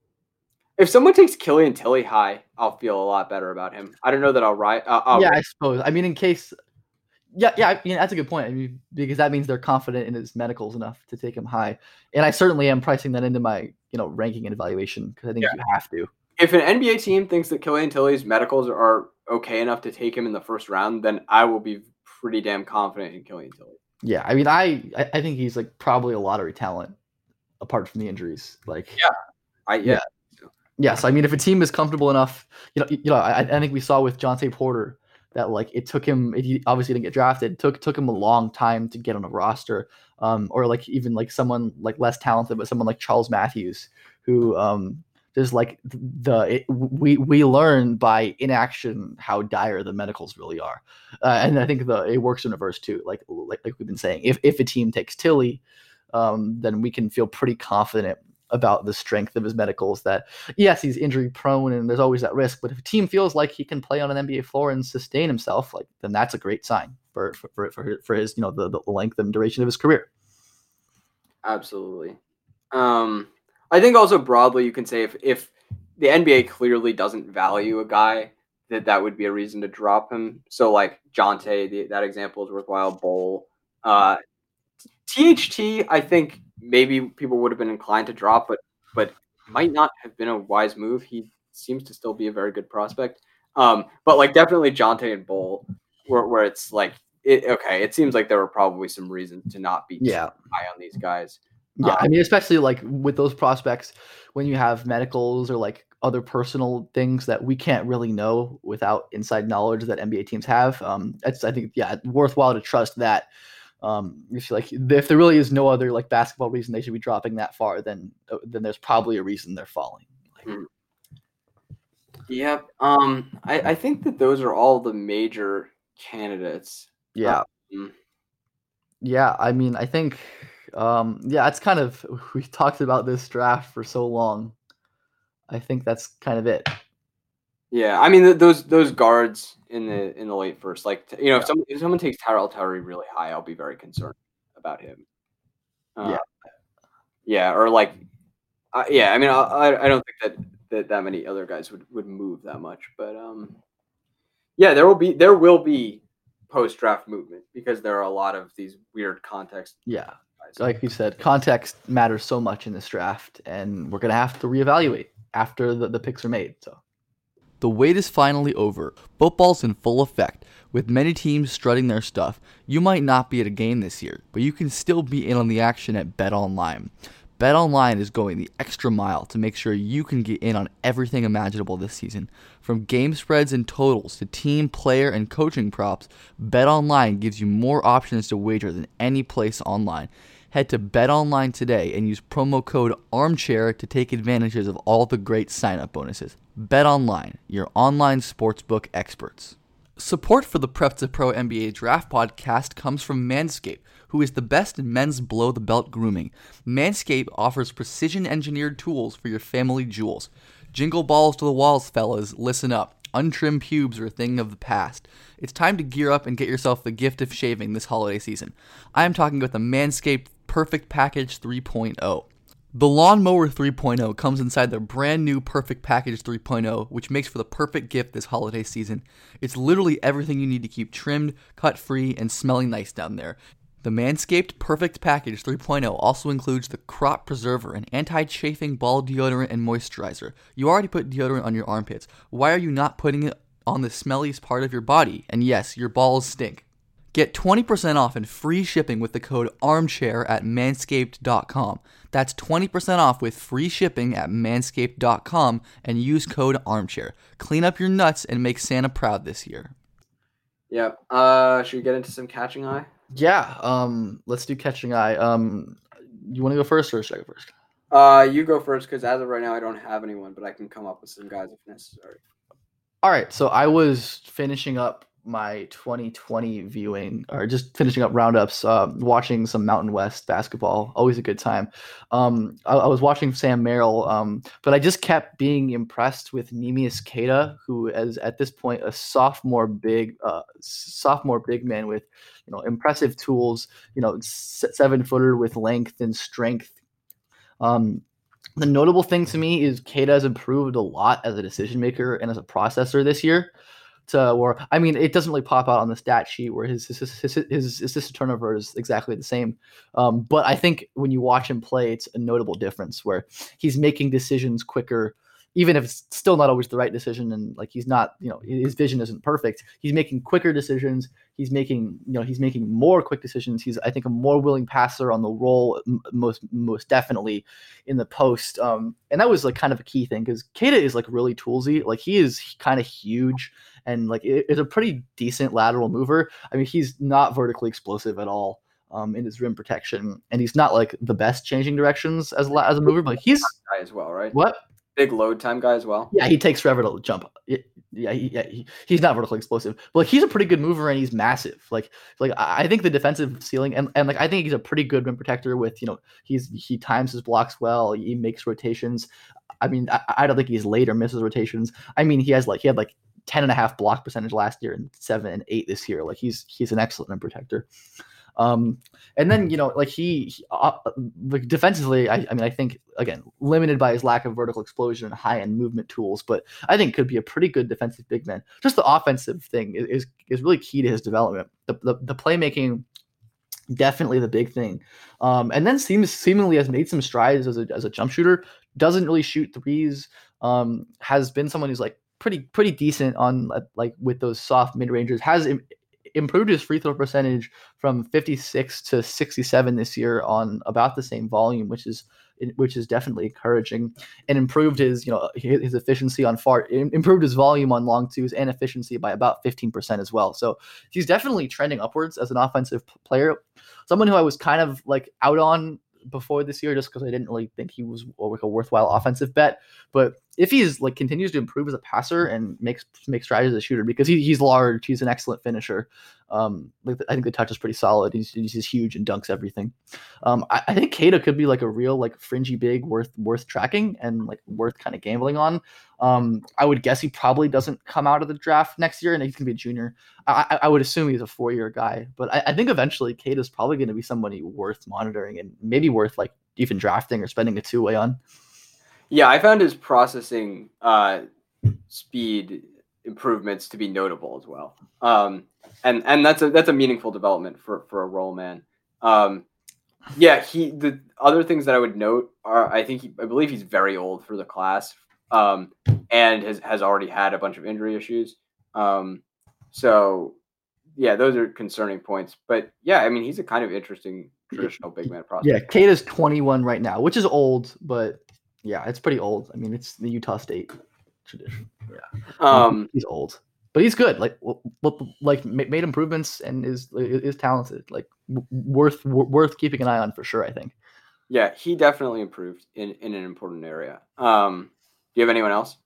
if someone takes Killian Tilly high, I'll feel a lot better about him. I don't know that I'll rise. Uh, I'll yeah, I suppose. I mean, in case, yeah, yeah, I mean, that's a good point. I mean, because that means they're confident in his medicals enough to take him high, and I certainly am pricing that into my. You know, ranking and evaluation because I think yeah. you have to. If an N B A team thinks that Killian Tilly's medicals are okay enough to take him in the first round, then I will be pretty damn confident in Killian Tilly. Yeah, I mean, I I think he's like probably a lottery talent apart from the injuries. Like, yeah, I yeah. yeah. Yes, I mean, if a team is comfortable enough, you know, you know, I, I think we saw with Jonte Porter that like it took him. He obviously didn't get drafted. It took took him a long time to get on a roster. Um, or like even like someone like less talented, but someone like Charles Matthews, who um, just like the it, we we learn by inaction how dire the medicals really are, uh, and I think the it works in reverse too. Like like, like we've been saying, if if a team takes Tilly, um, then we can feel pretty confident about the strength of his medicals. That yes, he's injury prone and there's always that risk, but if a team feels like he can play on an N B A floor and sustain himself, like then that's a great sign. For, for for for his you know the, the length and duration of his career. Absolutely. Um, I think also broadly you can say if if the N B A clearly doesn't value a guy, that that would be a reason to drop him. So like Jonte, the, that example is worthwhile. Bowl, uh, T H T, I think maybe people would have been inclined to drop, but but might not have been a wise move. He seems to still be a very good prospect. Um, but like definitely Jonte and Bowl. Where, where it's like, it, okay, it seems like there were probably some reasons to not be yeah. high on these guys. Yeah, um, I mean, especially like with those prospects, when you have medicals or like other personal things that we can't really know without inside knowledge that N B A teams have. Um, it's I think yeah, worthwhile to trust that. Um, if like if there really is no other like basketball reason they should be dropping that far, then then there's probably a reason they're falling. Like, yep. Um, I, I think that those are all the major candidates. Yeah. Um, yeah. I mean, I think, um, yeah, it's kind of, we talked about this draft for so long. I think that's kind of it. Yeah. I mean, th- those, those guards in the, in the late first, like, you know, yeah. if someone, if someone takes Tyrell Terry really high, I'll be very concerned about him. Uh, yeah. Yeah. Or like, uh, yeah, I mean, I, I don't think that, that that many other guys would, would move that much, but, um, yeah, there will be, there will be post-draft movement because there are a lot of these weird context. Yeah. Like you said, context matters so much in this draft, and we're going to have to reevaluate after the, the picks are made. So, The wait is finally over. Football's in full effect. With many teams strutting their stuff, you might not be at a game this year, but you can still be in on the action at BetOnline. BetOnline is going the extra mile to make sure you can get in on everything imaginable this season. From game spreads and totals to team, player, and coaching props, BetOnline gives you more options to wager than any place online. Head to BetOnline today and use promo code ARMCHAIR to take advantages of all the great sign-up bonuses. BetOnline, your online sportsbook experts. Support for the Prep to Pro N B A Draft podcast comes from Manscaped, who is the best in men's below-the-belt grooming. Manscaped offers precision-engineered tools for your family jewels. Jingle balls to the walls, fellas. Listen up. Untrimmed pubes are a thing of the past. It's time to gear up and get yourself the gift of shaving this holiday season. I am talking about the Manscaped Perfect Package three point oh. The Lawnmower three point oh comes inside their brand new Perfect Package three point oh, which makes for the perfect gift this holiday season. It's literally everything you need to keep trimmed, cut-free, and smelling nice down there. The Manscaped Perfect Package three point oh also includes the Crop Preserver, an anti-chafing ball deodorant and moisturizer. You already put deodorant on your armpits. Why are you not putting it on the smelliest part of your body? And yes, your balls stink. Get twenty percent off and free shipping with the code ARMCHAIR at manscaped dot com. That's twenty percent off with free shipping at manscaped dot com and use code ARMCHAIR. Clean up your nuts and make Santa proud this year. Yeah. Uh, should we get into some catching eye? Yeah. Um. Let's do catching eye. Um. You want to go first, or should I go first? Uh, you go first, because as of right now, I don't have anyone, but I can come up with some guys if necessary. All right. So I was finishing up my twenty twenty viewing, or just finishing up roundups, uh, watching some Mountain West basketball. Always a good time. Um, I, I was watching Sam Merrill, um, but I just kept being impressed with Neemias Queta, who is at this point a sophomore big, uh, sophomore big man with, you know, impressive tools. You know, seven footer with length and strength. Um, the notable thing to me is Queta has improved a lot as a decision maker and as a processor this year. To where, I mean, it doesn't really pop out on the stat sheet where his his, his, his assist turnover is exactly the same. Um, but I think when you watch him play, it's a notable difference where he's making decisions quicker, even if it's still not always the right decision. And like, he's not, you know, his vision isn't perfect. He's making quicker decisions. He's making, you know, he's making more quick decisions. He's, I think, a more willing passer on the roll, most, most definitely in the post. Um, and that was like kind of a key thing because Queta is like really toolsy. Like, he is kind of huge. And like it, it's a pretty decent lateral mover. I mean, he's not vertically explosive at all um, in his rim protection, and he's not like the best changing directions as a as a mover. But he's guy as well, right? What? Big load time guy as well. Yeah, he takes forever to jump. Yeah, he, yeah, he, he's not vertically explosive, but like, he's a pretty good mover and he's massive. Like, like I think the defensive ceiling and, and like I think he's a pretty good rim protector. With, you know, he's he times his blocks well. He makes rotations. I mean, I, I don't think he's late or misses rotations. I mean, he has like he had like ten and a half block percentage last year and seven and eight this year. Like, he's he's an excellent rim protector. Um, and then, you know, like he, he uh, like defensively, I, I mean, I think, again, limited by his lack of vertical explosion and high end movement tools, but I think could be a pretty good defensive big man. Just the offensive thing is, is, is really key to his development. The, the, the playmaking, definitely the big thing. Um, and then seems seemingly has made some strides as a, as a jump shooter, doesn't really shoot threes, um, has been someone who's like pretty, pretty decent on like with those soft mid rangers, has im- improved his free throw percentage from fifty-six to sixty-seven this year on about the same volume, which is which is definitely encouraging, and improved his, you know, his, his efficiency on far, improved his volume on long twos and efficiency by about fifteen percent as well. So he's definitely trending upwards as an offensive player. Someone who I was kind of like out on before this year, just because I didn't really think he was like a worthwhile offensive bet. But if he's like continues to improve as a passer and makes makes strides as a shooter, because he, he's large, he's an excellent finisher. Um, like I think the touch is pretty solid. He's, he's just huge and dunks everything. Um, I, I think Queta could be like a real like fringy big worth worth tracking and like worth kind of gambling on. Um, I would guess he probably doesn't come out of the draft next year, and he's gonna be a junior. I, I would assume he's a four year guy, but I, I think eventually Queta is probably going to be somebody worth monitoring and maybe worth like even drafting or spending a two way on. Yeah, I found his processing uh, speed improvements to be notable as well, um, and and that's a that's a meaningful development for for a roll man. Um, yeah, he the other things that I would note are I think he, I believe he's very old for the class, um, and has, has already had a bunch of injury issues. Um, so, yeah, those are concerning points. But, yeah, I mean, he's a kind of interesting traditional big man prospect. Yeah, Cade is twenty-one right now, which is old, but, yeah, it's pretty old. I mean, it's the Utah State tradition. Yeah, Um, he's old. But he's good. Like, w- w- like made improvements and is is talented. Like, w- worth w- worth keeping an eye on for sure. I think. Yeah, he definitely improved in, in an important area. Um, do you have anyone else?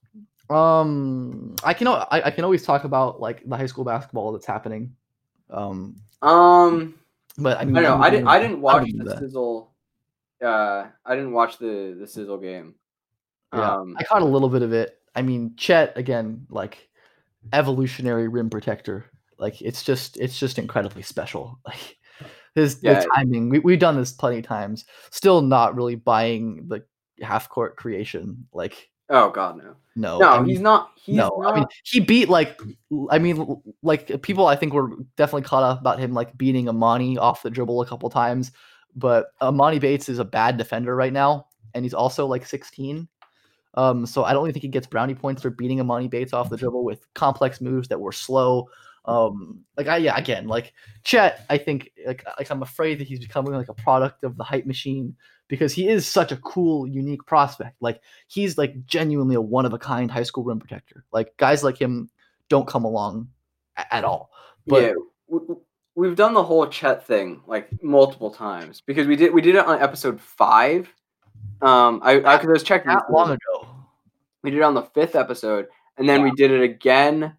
Um, I can I, I can always talk about like the high school basketball that's happening. Um, Um, but I mean, I don't know. I didn't. I didn't watch do the that. Sizzle. Uh, I didn't watch the the Sizzle game. Yeah, Um, I caught a little bit of it. I mean, Chet again, like evolutionary rim protector. Like it's just it's just incredibly special. Like his Yeah. the timing. We we've done this plenty of times. Still not really buying the half court creation. Like oh God, no. no, No, I mean, he's not. He's no. not. I mean, he beat like I mean, like people. I think were definitely caught up about him like beating Amani off the dribble a couple times. But Amani Bates is a bad defender right now, and he's also like sixteen. Um, so I don't really think he gets brownie points for beating Amani Bates off the dribble with complex moves that were slow. Um, like I yeah, again, like Chet, I think like like I'm afraid that he's becoming like a product of the hype machine because he is such a cool, unique prospect. Like he's like genuinely a one of a kind high school rim protector. Like guys like him don't come along a- at all. But yeah, w- we've done the whole Chet thing like multiple times because we did we did it on episode five. Um, I I, 'cause I was checking not long ago. We did it on the fifth episode, and then yeah. we did it again.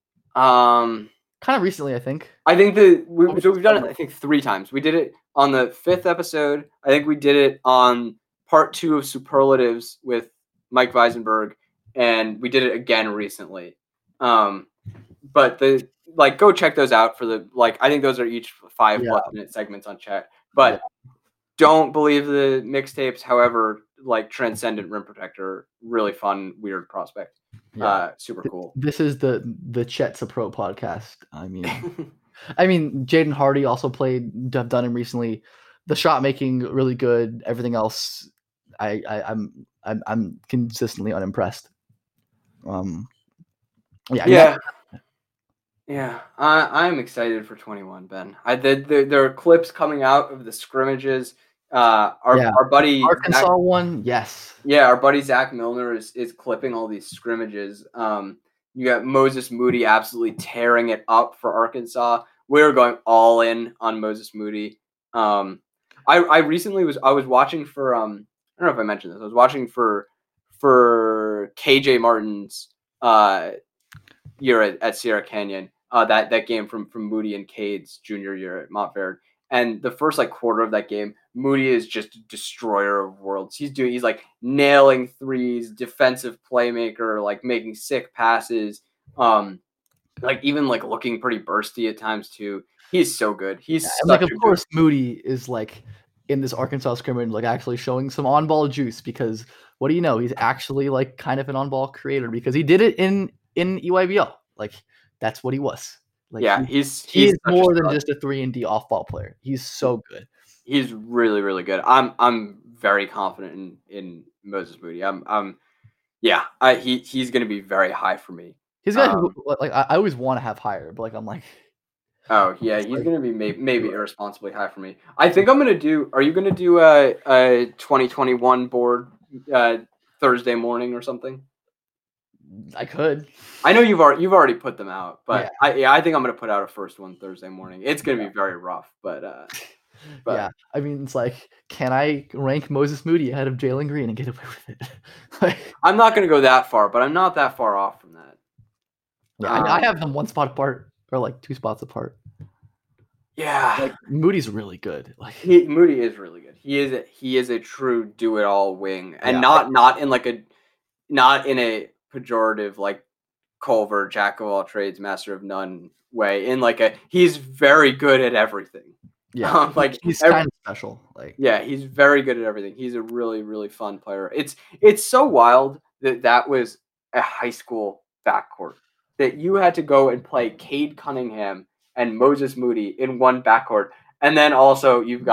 Um, kind of recently, I think. I think the we, so we've done it. I think three times. We did it on the fifth episode. I think we did it on part two of Superlatives with Mike Weisenberg, and we did it again recently. Um, but the like, go check those out for the like. I think those are each five yeah. plus minute segments on Chet. But yeah. don't believe the mixtapes. However, like Transcendent Rim Protector, really fun, weird prospect. Yeah. Uh, super cool. This is the the Chet's a Pro podcast. I mean, I mean, Jaden Hardy also played Dunham recently. The shot making really good. Everything else, I, I I'm I'm I'm consistently unimpressed. Um, yeah, yeah, yeah. yeah. I I'm excited for twenty-one, Ben. I did. There, there are clips coming out of the scrimmages. Uh, our yeah. our buddy Arkansas Zach, one, yes. Yeah, our buddy Zach Milner is is clipping all these scrimmages. Um, you got Moses Moody absolutely tearing it up for Arkansas. We were going all in on Moses Moody. Um, I I recently was I was watching for um I don't know if I mentioned this. I was watching for for K J Martin's uh year at, at Sierra Canyon. Uh, that that game from from Moody and Cade's junior year at Montverde. And the first like quarter of that game, Moody is just a destroyer of worlds. He's doing, he's like nailing threes, defensive playmaker, like making sick passes, um, like even like looking pretty bursty at times too. He's so good. He's yeah, like of course good... Moody is like in this Arkansas scrimmage, like actually showing some on-ball juice because what do you know? He's actually like kind of an on-ball creator because he did it in in E Y B L. Like that's what he was. Like yeah, he, he's he's he's more than just a three and D off ball player. He's so good. He's really really good. I'm I'm very confident in, in Moses Moody. I'm I'm yeah. I he he's gonna be very high for me. He's gonna um, like I, I always want to have higher, but like I'm like oh yeah, he's like, gonna be maybe maybe irresponsibly high for me. I think I'm gonna do. Are you gonna do a a twenty twenty-one board uh, Thursday morning or something? I could. I know you've already you've already put them out, but yeah. I yeah, I think I'm gonna put out a first one Thursday morning. It's gonna yeah. be very rough, but uh but yeah, I mean it's like, can I rank Moses Moody ahead of Jalen Green and get away with it? like, I'm not gonna go that far, but I'm not that far off from that. Yeah, um, I, I have them one spot apart or like two spots apart. Yeah, like Moody's really good. Like he, Moody is really good. He is a, he is a true do it all wing, and yeah, not I, not in like a not in a pejorative like Culver, jack of all trades, master of none way. In like a, he's very good at everything. Yeah, um, like he's every, kind of special. Like yeah, he's very good at everything. He's a really really fun player. It's it's so wild that that was a high school backcourt that you had to go and play Cade Cunningham and Moses Moody in one backcourt, and then also you've got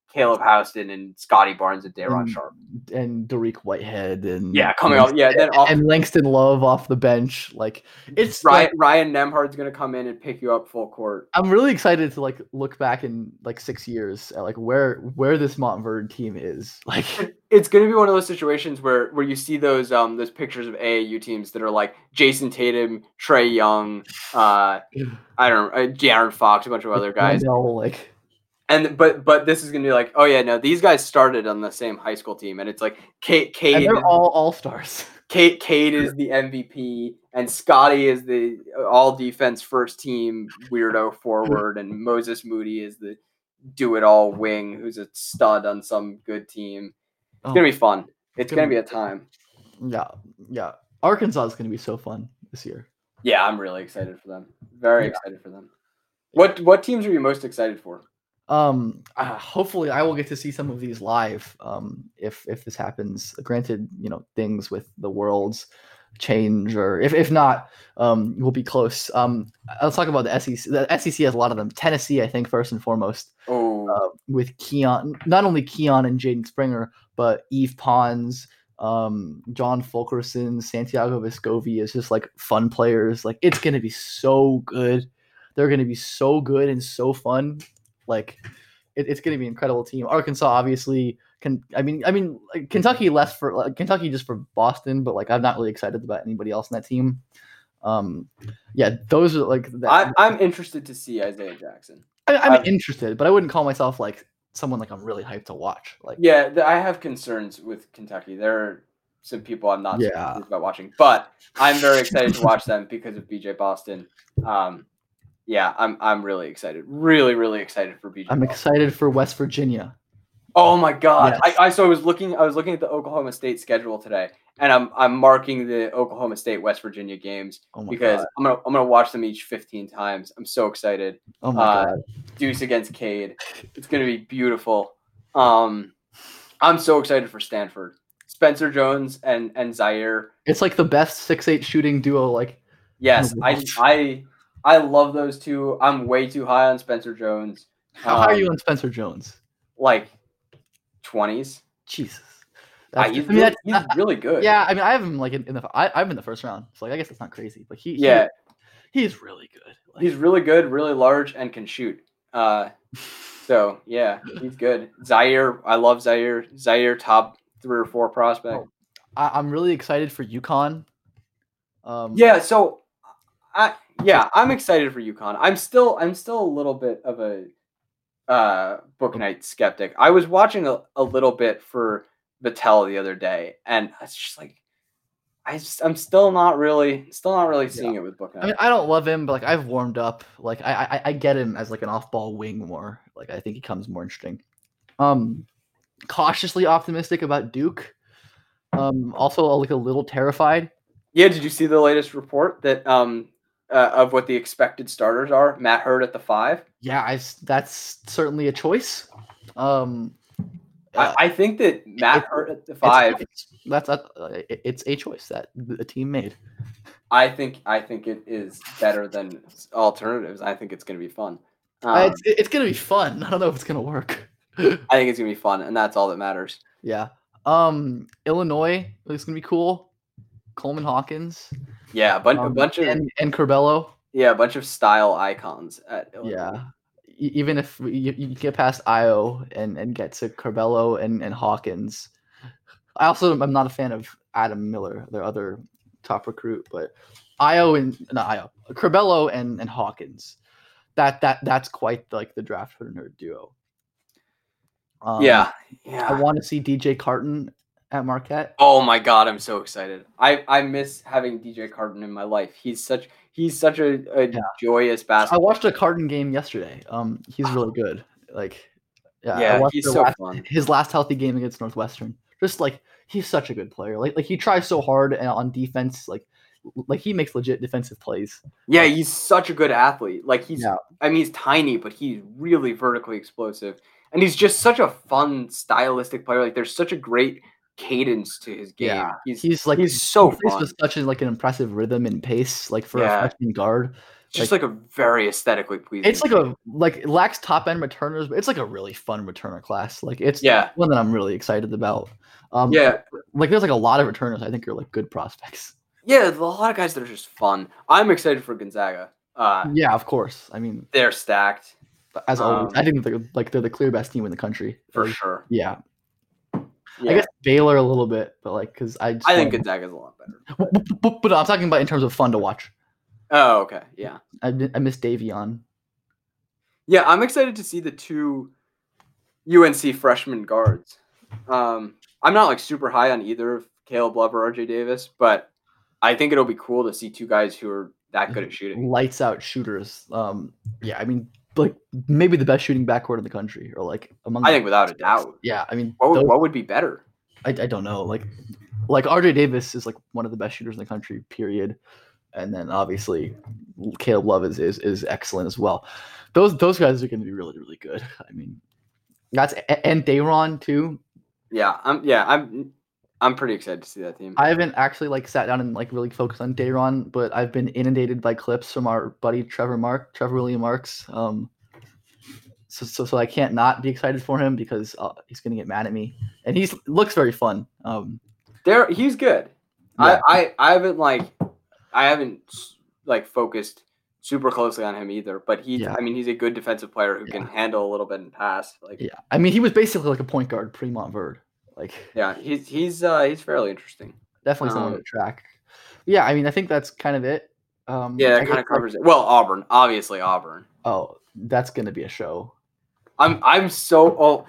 Caleb Houston and Scotty Barnes and Daron and, Sharp. and Dariq Whitehead and Yeah, coming off. Yeah, then off, and Langston Love off the bench. Like it's Ryan, like, Ryan Nemhard's going to come in and pick you up full court. I'm really excited to like look back in like six years at like where where this Montverde team is. Like it's going to be one of those situations where where you see those um those pictures of A A U teams that are like Jason Tatum, Trey Young, uh I don't know, uh, De'Aaron Fox, a bunch of other guys. I know, like. And but but this is gonna be like, oh yeah, no, these guys started on the same high school team, and it's like Cade, Cade And they're is, all all stars. Cade, Cade is the M V P, and Scotty is the all defense first team weirdo forward, and Moses Moody is the do it all wing who's a stud on some good team. It's Oh, gonna be fun. It's gonna gonna be a time. yeah, yeah. Arkansas is going to be so fun this year. Yeah, I'm really excited for them. Very Yeah. excited for them. What what teams are you most excited for? Um, uh, hopefully, I will get to see some of these live. Um, if if this happens, granted, you know, things with the worlds change, or if if not, um, we'll be close. Um, let's talk about the S E C. The S E C has a lot of them. Tennessee, I think, first and foremost, Oh, uh, with Keon, not only Keon and Jaden Springer, but Eve Pons, um, John Fulkerson, Santiago Vescovi is just like fun players. Like it's gonna be so good. They're gonna be so good and so fun. Like it, it's going to be an incredible team. Arkansas obviously can. I mean, I mean, like, Kentucky left for like, Kentucky just for Boston, but like I'm not really excited about anybody else in that team. Um, yeah, those are like. That, I, I'm interested to see Isaiah Jackson. I, I'm I've- interested, but I wouldn't call myself like someone like I'm really hyped to watch. Like Yeah, th- I have concerns with Kentucky. There are some people I'm not so Yeah. enthused about watching, but I'm very excited to watch them because of B J Boston. Um, yeah, I'm I'm really excited, really really excited for B J. I'm Boston. excited for West Virginia. Oh my god! Yes. I, I so I was looking I was looking at the Oklahoma State schedule today, and I'm I'm marking the Oklahoma State West Virginia games Oh my because god. I'm gonna I'm gonna watch them each fifteen times. I'm so excited. Oh my uh, god. Deuce against Cade. It's gonna be beautiful. Um, I'm so excited for Stanford. Spencer Jones and and Zaire. It's like the best six eight shooting duo. Like Yes, Oh, I wow. I I love those two. I'm way too high on Spencer Jones. how high are Um, you on Spencer Jones? Like twenties. Jesus. Uh, That's- he's I mean, really, that's- he's uh, really good. Yeah, I mean, I have him like in, in the I, I'm in the first round, so like I guess that's not crazy, but he, he- Yeah. he's really good. Like, He's really good, really large, and can shoot. Uh, so yeah, he's good. Zaire, I love Zaire. Zaire, top three or four prospect. Oh, I, I'm really excited for UConn. Um, Yeah, so I yeah, I'm excited for UConn. I'm still I'm still a little bit of a uh, book night skeptic. I was watching a, a little bit for Vattel the other day, and it's just like I just I'm still not really still not really seeing it with book night. I mean, I don't love him, but like I've warmed up. Like I, I, I get him as like an off-ball wing more. Like I think he comes more interesting. Um, cautiously optimistic about Duke. Um, also like a little terrified. Yeah, did you see the latest report that um uh, of what the expected starters are? Matt Hurd at the five. Yeah, I, s- that's certainly a choice. Um, uh, I, I think that Matt it's- Hurd at the it's- five. it's- that's uh, it- it's a choice that the team made. I think I think it is better than alternatives. I think it's going to be fun. Um, Uh, it's it's gonna be fun. I don't know if it's gonna work. I think it's going to be fun, and that's all that matters. Yeah. Um, Illinois is gonna be cool. Coleman Hawkins. Yeah, a bunch, a um, bunch of and, and Curbelo. yeah, a bunch of style icons at Illinois. Yeah. E- Even if you, you get past Io and, and get to Curbelo and, and Hawkins. I also am not a fan of Adam Miller, their other top recruit, but Io and not Io, Curbelo and, and Hawkins. That that that's quite like the draft for nerd duo. Um, yeah, I yeah. want to see D J Carton at Marquette. Oh my god, I'm so excited. I, I miss having D J Carton in my life. He's such he's such a, a Yeah. joyous I basketball. watched a Carton game yesterday. Um, he's really good. Like, yeah, I Yeah, watched he's the so last- fun. His last healthy game against Northwestern. Just like he's such a good player. Like, like he tries so hard and on defense. Like, like he makes legit defensive plays. Yeah, he's such a good athlete. Like he's Yeah. I mean he's tiny, but he's really vertically explosive. And he's just such a fun stylistic player. Like there's such a great cadence to his game. Yeah, he's he's like he's so he plays fun. with such a, like an impressive rhythm and pace, like for Yeah. a freshman guard. Just like, like a very aesthetically pleasing. It's like a like it lacks top end returners, but it's like a really fun returner class. Like it's yeah. one that I'm really excited about. Um, yeah, like there's like a lot of returners I think are like good prospects. Yeah, there's a lot of guys that are just fun. I'm excited for Gonzaga. Uh, yeah, of course. I mean, they're stacked as always. Um, I think they're like they're the clear best team in the country for like, sure. Yeah. yeah, I guess Baylor a little bit, but like because I just I think wanna... Gonzaga's a lot better. But, but, but I'm talking about in terms of fun to watch. Oh, okay, yeah. I I miss Davion. Yeah, I'm excited to see the two U N C freshman guards. Um, I'm not like super high on either of Caleb Love or R J Davis, but I think it'll be cool to see two guys who are that good at shooting. Lights out shooters. Um, yeah, I mean, like maybe the best shooting backcourt in the country, or like among. I think without a doubt. Yeah, I mean, what would, those, what would be better? I, I don't know. Like, like R J Davis is like one of the best shooters in the country. Period. And then obviously, Caleb Love is is, is excellent as well. Those those guys are going to be really really good. I mean, that's and Dayron too. Yeah, I'm. Yeah, I'm. I'm pretty excited to see that team. I haven't actually like sat down and like really focused on Dayron, but I've been inundated by clips from our buddy Trevor Mark, Trevor William Marks. Um, so so so I can't not be excited for him because uh, he's gonna get mad at me, and he's looks very fun. Um, there, he's good. Yeah. I, I I haven't like I haven't like focused super closely on him either, but he's Yeah. I mean he's a good defensive player who Yeah. can handle a little bit and pass. Like yeah, I mean he was basically like a point guard pre Montverde. Like yeah, he's he's uh, he's fairly interesting. definitely someone Um, to track. Yeah, I mean I think that's kind of it. Um, Yeah, I that guess, kind of like, covers it. Well, Auburn, obviously Auburn. oh, that's gonna be a show. I'm I'm so oh,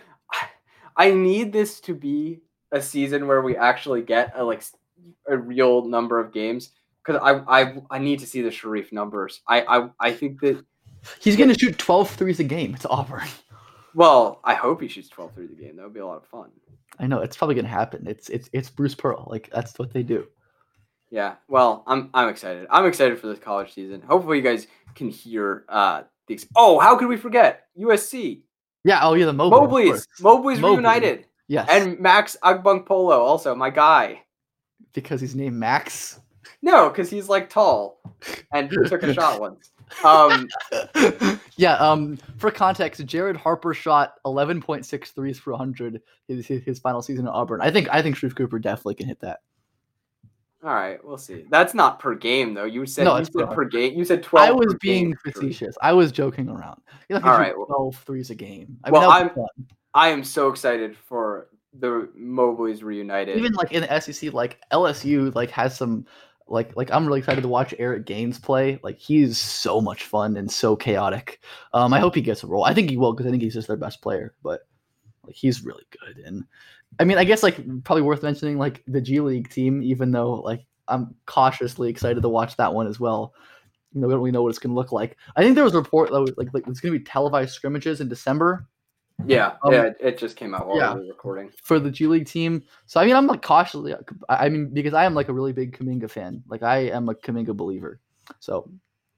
I need this to be a season where we actually get a like a real number of games because I, I I need to see the Sharif numbers. I I, I think that He's gonna shoot twelve threes a game. It's Auburn. well, I hope he shoots twelve through the game. That would be a lot of fun. I know it's probably gonna happen. It's it's it's Bruce Pearl. Like that's what they do. Yeah. Well, I'm I'm excited. I'm excited for this college season. Hopefully, you guys can hear uh these. Oh, how could we forget U S C? Yeah. Oh yeah, the Mobley. of Mobley's course. Mobley's Mobley. reunited, Yes. and Max Agbunkpolo also my guy. because he's named Max. No, because he's like tall and he took a shot once. Um, yeah. Um. For context, Jared Harper shot eleven point six threes for one hundred his, his his final season at Auburn. I think I think Sharif Cooper definitely can hit that. all right, we'll see. That's not per game though. You said No, you it's said per- per game. You said twelve. I was per being game for sure. facetious. I was joking around. You know, All All right, right. well- twelve threes a game. I Well, mean, that was I'm- fun. I am so excited for the Mobleys reunited. Even like in the S E C, like L S U, like has some, like like I'm really excited to watch Eric Gaines play. Like he's so much fun and so chaotic. Um, I hope he gets a role. I think he will because I think he's just their best player. But like he's really good. And I mean, I guess like probably worth mentioning like the G League team, even though like I'm cautiously excited to watch that one as well. You know, we don't really know what it's going to look like. I think there was a report that was like like it's going to be televised scrimmages in December. yeah, um, yeah, it just came out while yeah. we were recording. For the G League team. So I mean I'm like cautiously I I mean because I am like a really big Kuminga fan. Like I am a Kuminga believer. So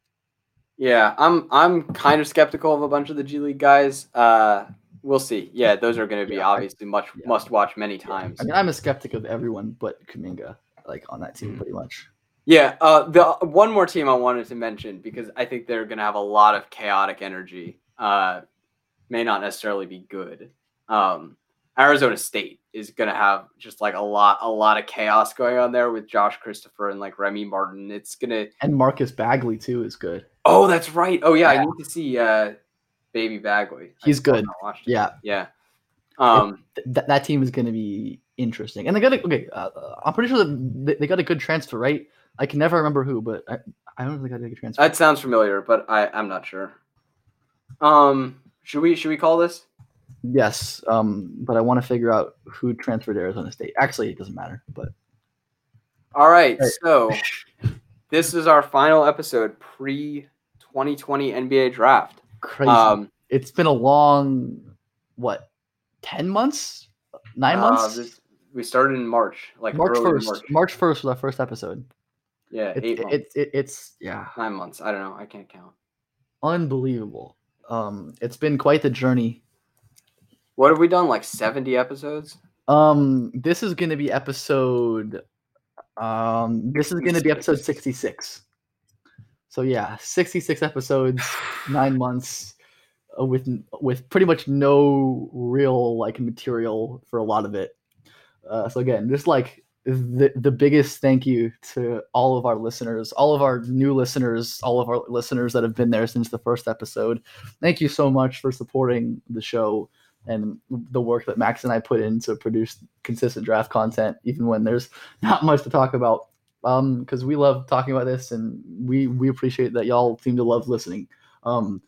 Yeah, I'm I'm kind of skeptical of a bunch of the G League guys. Uh, we'll see. Yeah, those are going to be Yeah, I- obviously much yeah. must watch many times. I mean I'm a skeptic of everyone but Kuminga like on that Mm-hmm. team pretty much. Yeah, uh, the one more team I wanted to mention because I think they're going to have a lot of chaotic energy. Uh, may not necessarily be good. Um, Arizona State is going to have just like a lot, a lot of chaos going on there with Josh Christopher and like Remy Martin. It's gonna. And Marcus Bagley too is good. Oh, that's right. Oh yeah, Yeah. I need to see uh, Baby Bagley. I He's still good. haven't watched it. Yeah. Yeah. Um, Th- that that team is going to be interesting. And they got a, okay, uh, I'm pretty sure that they, they got a good transfer, right? I can never remember who, but I I don't know if they got a good transfer. that sounds familiar, but I I'm not sure. Um, should we should we call this? Yes, um, but I want to figure out who transferred to Arizona State. Actually, it doesn't matter. But All right, Right. so this is our final episode pre twenty twenty N B A draft. crazy. Um, It's been a long, what, ten months, nine uh, months. this, we started in March, like March early first. March. March first was our first episode. Yeah, It, eight it, months, it, it, it's yeah, nine months. I don't know. I can't count. unbelievable. Um, it's been quite the journey. What have we done? Like seventy episodes? Um, this is going to be episode. Um, this is going to be episode sixty-six. So yeah, sixty-six episodes, nine months, uh, with with pretty much no real like material for a lot of it. Uh, so again, just like the the biggest thank you to all of our listeners, all of our new listeners, all of our listeners that have been there since the first episode. Thank you so much for supporting the show and the work that Max and I put in to produce consistent draft content, even when there's not much to talk about. Um, because we love talking about this, and we we appreciate that y'all seem to love listening. Um,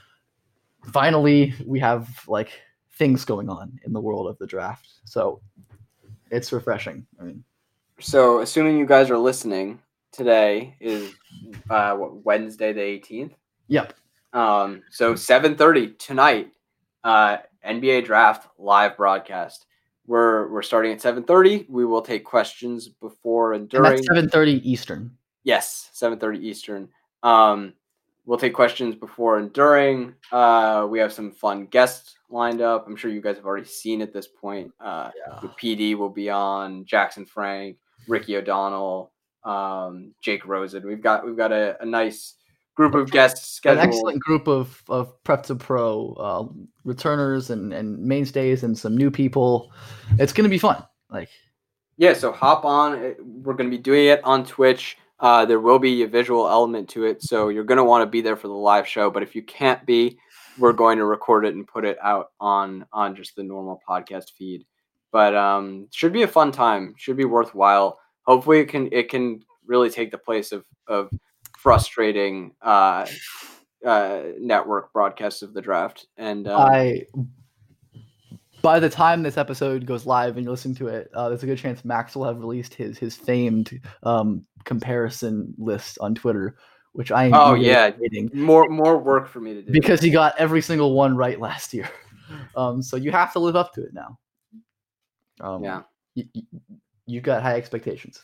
finally, we have like things going on in the world of the draft, so it's refreshing. I mean, so assuming you guys are listening, today is uh, what, Wednesday the eighteenth. Yep. Um, so seven thirty tonight, uh, N B A Draft live broadcast. We're we're starting at seven thirty. We will take questions before and during. And that's seven thirty Eastern. Yes, seven thirty Eastern. Um, we'll take questions before and during. Uh, we have some fun guests lined up. I'm sure you guys have already seen at this point. Uh, Yeah. The P D will be on, Jackson Frank, Ricky O'Donnell, um, Jake Rosen. We've got we've got a, a nice group of guests scheduled. An excellent group of, of Prep to Pro uh, returners and, and mainstays and some new people. It's going to be fun. Like, yeah, so hop on. We're going to be doing it on Twitch. Uh, there will be a visual element to it, so you're going to want to be there for the live show. But if you can't be, we're going to record it and put it out on on just the normal podcast feed. But um, should be a fun time. Should be worthwhile. Hopefully, it can it can really take the place of of frustrating uh, uh, network broadcasts of the draft. And um, I, by the time this episode goes live and you listen to it, uh, there's a good chance Max will have released his his famed um, comparison list on Twitter, which I am oh really yeah, waiting. more more work for me to do because he got every single one right last year. Um, so you have to live up to it now. Um, yeah, you, you got high expectations.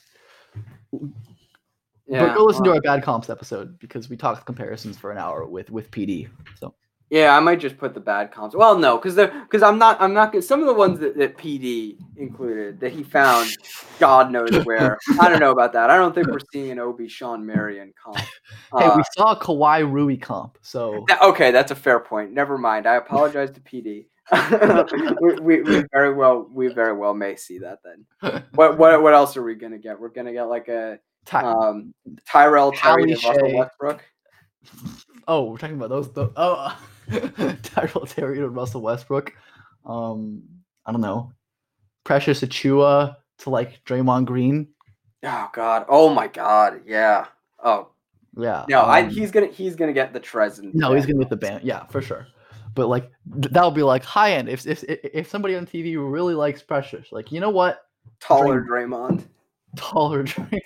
yeah. But go listen well, to our bad comps episode because we talked comparisons for an hour with with P D. So yeah, I might just put the bad comps. Well, no, because they're because I'm not I'm not some of the ones that, that P D included that he found, God knows where. I don't know about that. I don't think we're seeing an Obi Sean Marion comp. hey, Uh, we saw a Kawhi Rui comp. So that- okay, that's a fair point. Never mind. I apologize to P D. we, we, we very well we very well may see that then. What what what else are we gonna get? We're gonna get like a Ty- um, Tyrell Terry and Hallie Russell Shea. Westbrook. oh, we're talking about those. The, oh, Tyrell Terry and Russell Westbrook. Um, I don't know. Precious Achua to like Draymond Green. Oh God! Oh my God! Yeah. Oh Yeah. no! I um, he's gonna he's gonna get the Trez and No, he's gonna get the band. Yeah, for sure. But like th- that'll be like high end. If if if somebody on T V really likes Precious, like you know what, taller Draymond. taller Dray-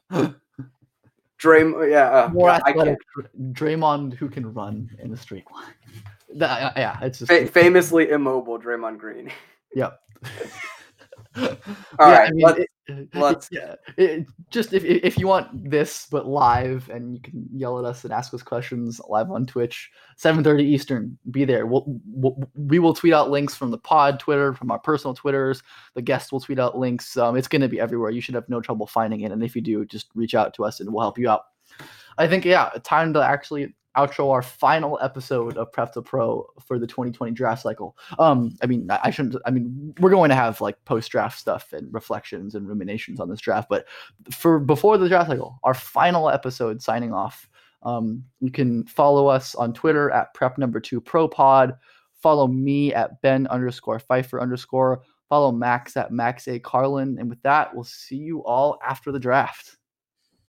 Draymond, yeah, uh, more yeah, I athletic can't. Dr- Draymond who can run in the straight line. That, yeah, it's just Fa- famously immobile Draymond Green. yep. All All right, let's- it, let's- yeah, it, just if if you want this but live and you can yell at us and ask us questions live on Twitch, seven thirty Eastern, be there. We'll, we'll we will tweet out links from the pod Twitter, from our personal Twitters. The guests will tweet out links. Um, it's going to be everywhere. You should have no trouble finding it. And if you do, just reach out to us and we'll help you out. I think yeah, time to actually outro our final episode of Prep to Pro for the twenty twenty draft cycle. Um, I mean, I shouldn't. I mean, we're going to have like post draft stuff and reflections and ruminations on this draft, but for before the draft cycle, our final episode signing off. Um, you can follow us on Twitter at Prep Number Two Pro Pod. Follow me at Ben underscore Pfeiffer underscore. Follow Max at Max A Carlin. And with that, we'll see you all after the draft.